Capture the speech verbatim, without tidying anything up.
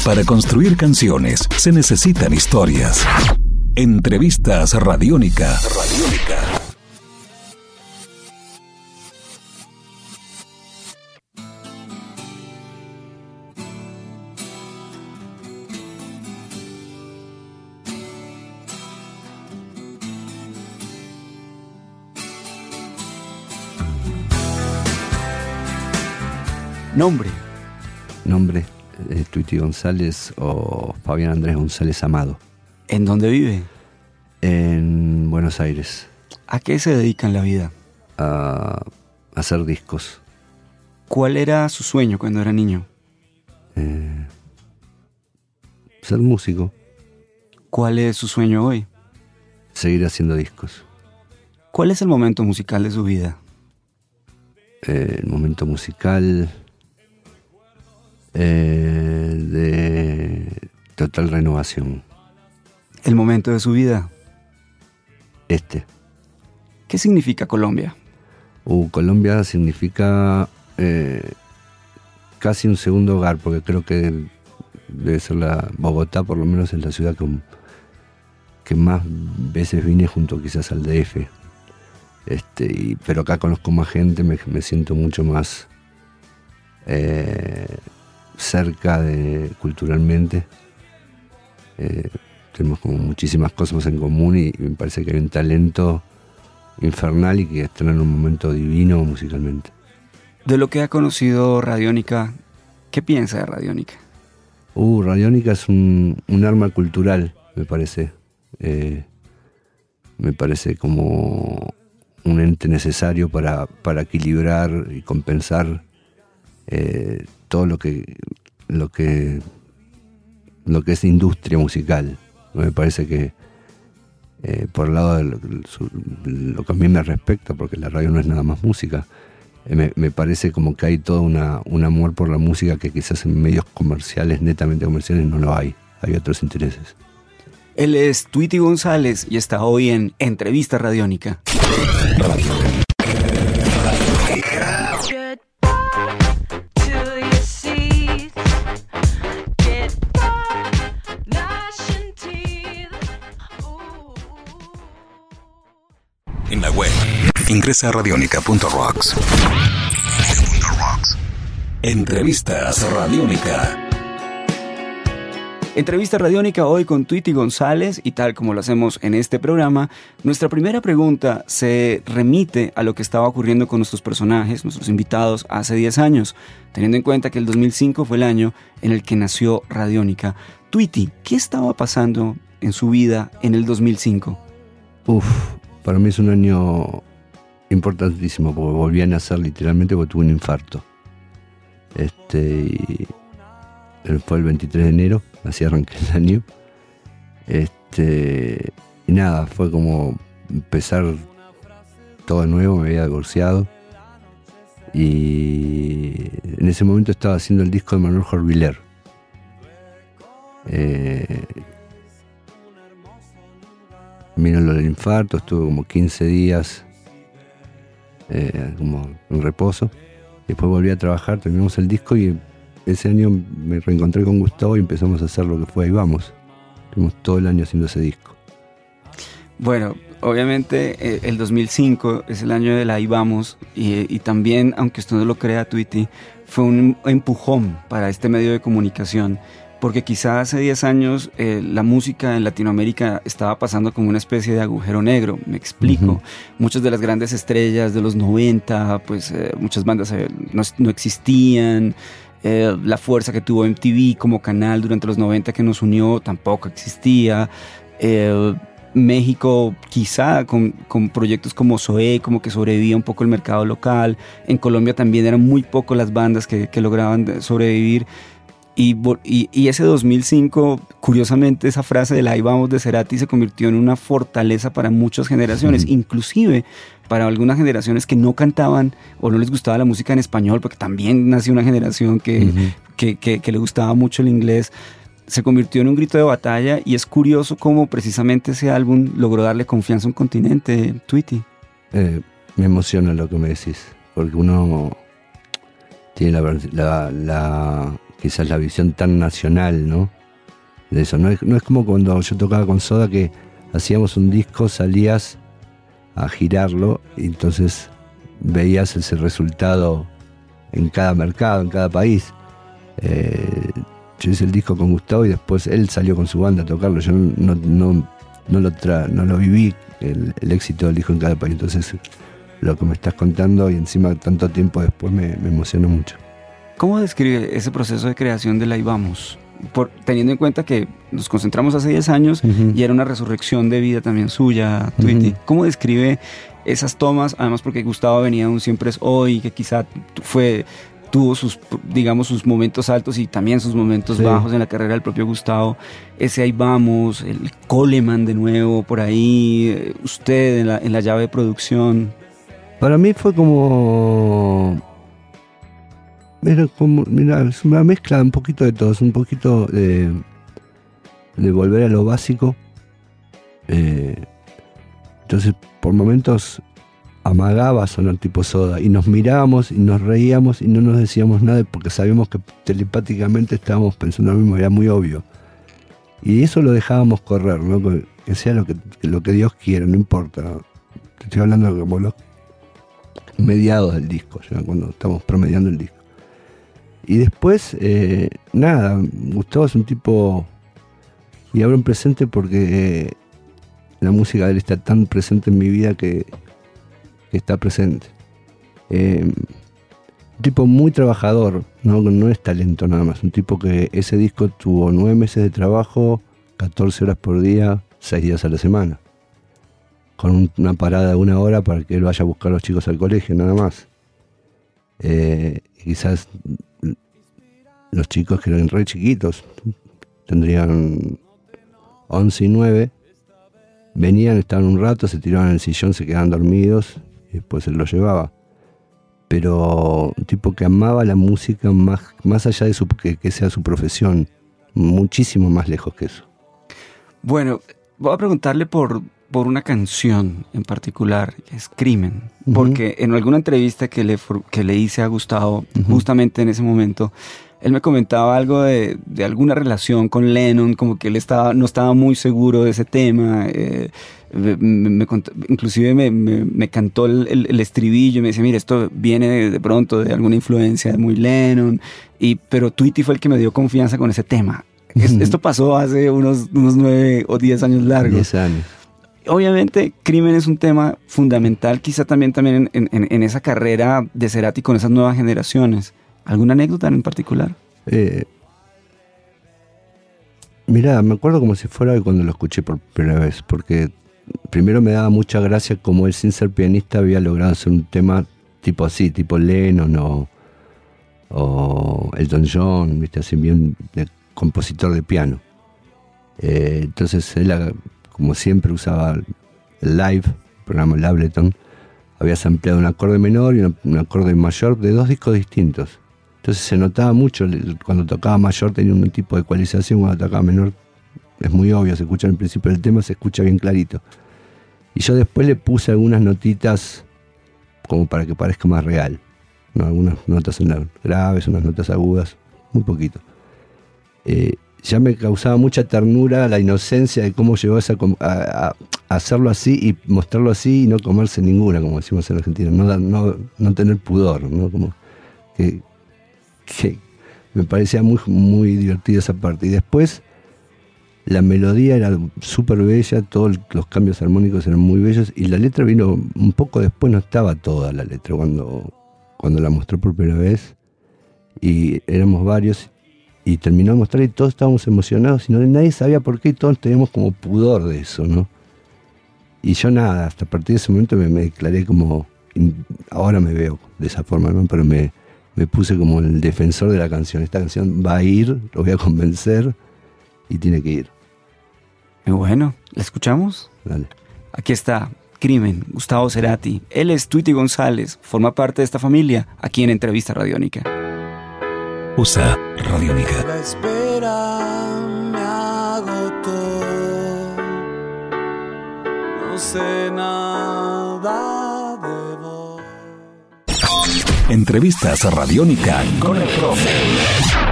Para construir canciones se necesitan historias. Entrevistas Radiónica. Radiónica. Nombre. Nombre, eh, Tweety González o Fabián Andrés González Amado. ¿En dónde vive? En Buenos Aires. ¿A qué se dedica en la vida? A hacer discos. ¿Cuál era su sueño cuando era niño? Eh, ser músico. ¿Cuál es su sueño hoy? Seguir haciendo discos. ¿Cuál es el momento musical de su vida? Eh, el momento musical... Eh, de total renovación. ¿El momento de su vida? Este. ¿Qué significa Colombia? Uh, Colombia significa eh, casi un segundo hogar, porque creo que debe ser la Bogotá, por lo menos es la ciudad que, que más veces vine junto quizás al D F. Este, y, pero acá conozco más gente, me, me siento mucho más... Eh, cerca de culturalmente. Eh, tenemos como muchísimas cosas en común y, y me parece que hay un talento infernal y que están en un momento divino musicalmente. De lo que ha conocido Radiónica, ¿qué piensa de Radiónica? Uh, Radiónica es un, un arma cultural, me parece. Eh, me parece como un ente necesario para, para equilibrar y compensar eh, todo lo que lo que lo que es industria musical. Me parece que eh, por el lado de lo, lo que a mí me respecta, porque la radio no es nada más música, eh, me, me parece como que hay todo una, un amor por la música que quizás en medios comerciales, netamente comerciales, no lo hay. Hay otros intereses. Él es Tweety González y está hoy en Entrevista Radiónica. En la web, ingresa a radionica punto rocks. Entrevistas Radiónica. Entrevista Radiónica hoy con Tweety González y tal como lo hacemos en este programa, nuestra primera pregunta se remite a lo que estaba ocurriendo con nuestros personajes, nuestros invitados hace diez años, teniendo en cuenta que el dos mil cinco fue el año en el que nació Radiónica. Tweety, ¿qué estaba pasando en su vida en el dos mil cinco? Uf, para mí es un año importantísimo porque volví a nacer literalmente porque tuve un infarto. Este, y fue el veintitrés de enero, así arranqué el año. Este, y nada, fue como empezar todo de nuevo, me había divorciado. Y en ese momento estaba haciendo el disco de Manuel Jorviler. Eh, Vino lo del infarto, estuve como quince días eh, como en reposo. Después volví a trabajar, terminamos el disco y ese año me reencontré con Gustavo y empezamos a hacer lo que fue Ahí Vamos. Estuvimos todo el año haciendo ese disco. Bueno, obviamente eh, el dos mil cinco es el año del Ahí Vamos y, y también, aunque usted no lo crea, Tweety, fue un empujón para este medio de comunicación. Porque quizá hace diez años eh, la música en Latinoamérica estaba pasando como una especie de agujero negro, me explico. Uh-huh. Muchas de las grandes estrellas de los noventa, pues eh, muchas bandas eh, no, no existían. Eh, la fuerza que tuvo M T V como canal durante los noventa que nos unió tampoco existía. Eh, México quizá con, con proyectos como Zoé, como que sobrevivía un poco el mercado local. En Colombia también eran muy pocos las bandas que, que lograban sobrevivir. Y, y, y ese dos mil cinco, curiosamente, esa frase del Ahí Vamos de Cerati se convirtió en una fortaleza para muchas generaciones, uh-huh. inclusive para algunas generaciones que no cantaban o no les gustaba la música en español, porque también nació una generación que, uh-huh. que, que, que le gustaba mucho el inglés. Se convirtió en un grito de batalla y es curioso cómo precisamente ese álbum logró darle confianza a un continente, Tweety. Eh, me emociona lo que me decís, porque uno... tiene la, la, la quizás la visión tan nacional, ¿no? De eso. No es, no es como cuando yo tocaba con Soda, que hacíamos un disco, salías a girarlo y entonces veías ese resultado en cada mercado, en cada país. Eh, yo hice el disco con Gustavo y después él salió con su banda a tocarlo. Yo no, no, no, lo, tra- no lo viví, el, el éxito del disco en cada país. Entonces lo que me estás contando y encima tanto tiempo después me, me emociona mucho. ¿Cómo describe ese proceso de creación de la Ahí Vamos? Por, teniendo en cuenta que nos concentramos hace diez años uh-huh. y era una resurrección de vida también suya, Tweety. Uh-huh. ¿Cómo describe esas tomas? Además porque Gustavo venía de un Siempre es Hoy, que quizá fue, tuvo sus, digamos, sus momentos altos y también sus momentos sí. bajos en la carrera del propio Gustavo. Ese Ahí Vamos, el Coleman de nuevo por ahí, usted en la, en la llave de producción. Para mí fue como... Era como, mira, es una mezcla un poquito de todo, es un poquito de, de volver a lo básico. Eh, entonces, por momentos amagaba sonar tipo Soda y nos mirábamos y nos reíamos y no nos decíamos nada porque sabíamos que telepáticamente estábamos pensando lo mismo, era muy obvio. Y eso lo dejábamos correr, ¿no? Que sea lo que, lo que Dios quiera, no importa. Te estoy hablando de como los mediados del disco, ya cuando estamos promediando el disco. Y después, eh, nada, Gustavo es un tipo, y hablo en presente porque eh, la música de él está tan presente en mi vida que, que está presente. Eh, un tipo muy trabajador, ¿no? No es talento nada más, un tipo que ese disco tuvo nueve meses de trabajo, catorce horas por día, seis días a la semana, con un, una parada de una hora para que él vaya a buscar a los chicos al colegio, nada más. Eh, quizás los chicos que eran re chiquitos, tendrían once y nueve, venían, estaban un rato, se tiraban en el sillón, se quedaban dormidos y después él los llevaba. Pero un tipo que amaba la música más, más allá de su, que, que sea su profesión, muchísimo más lejos que eso. Bueno, voy a preguntarle por, por una canción en particular, que es Crimen, uh-huh. porque en alguna entrevista que le, que le hice a Gustavo, uh-huh. justamente en ese momento, él me comentaba algo de, de alguna relación con Lennon, como que él estaba, no estaba muy seguro de ese tema, eh, me, me, inclusive me, me, me cantó el, el, el estribillo y me decía, mira, esto viene de, de pronto de alguna influencia de muy Lennon, y, pero Tweety fue el que me dio confianza con ese tema. Es, esto pasó hace unos, unos nueve o diez años largos. Diez años. Obviamente, Crimen es un tema fundamental, quizá también, también en, en, en esa carrera de Cerati con esas nuevas generaciones. ¿Alguna anécdota en particular? Eh, mirá, me acuerdo como si fuera cuando lo escuché por primera vez, porque primero me daba mucha gracia como él, sin ser pianista, había logrado hacer un tema tipo así, tipo Lennon o, o Elton John, ¿viste? Así bien de compositor de piano. Eh, entonces él, como siempre, usaba el Live, el programa el Ableton, había sampleado un acorde menor y un, un acorde mayor de dos discos distintos. Entonces se notaba mucho, cuando tocaba mayor tenía un tipo de ecualización, cuando tocaba menor es muy obvio, se escucha en el principio del tema, se escucha bien clarito. Y yo después le puse algunas notitas como para que parezca más real, ¿no? Algunas notas en la graves, unas notas agudas, muy poquito. Eh, ya me causaba mucha ternura la inocencia de cómo llegó esa, a, a, a hacerlo así y mostrarlo así y no comerse ninguna, como decimos en Argentina, no, no, no tener pudor, ¿no? Como que, que me parecía muy, muy divertida esa parte. Y después la melodía era súper bella, todos los cambios armónicos eran muy bellos y la letra vino un poco después, no estaba toda la letra cuando, cuando la mostró por primera vez y éramos varios y terminó de mostrar y todos estábamos emocionados y no, nadie sabía por qué y todos teníamos como pudor de eso, ¿no? Y yo nada, hasta a partir de ese momento me, me declaré como, ahora me veo de esa forma, ¿no? Pero me me puse como el defensor de la canción. Esta canción va a ir, lo voy a convencer y tiene que ir. Bueno, ¿la escuchamos? Dale. Aquí está, Crimen, Gustavo Cerati. Él es Tweety González, forma parte de esta familia, aquí en Entrevista Radiónica. U S A Radiónica. La espera me agotó, no sé nada de vos. Entrevistas Radiónica con el profe.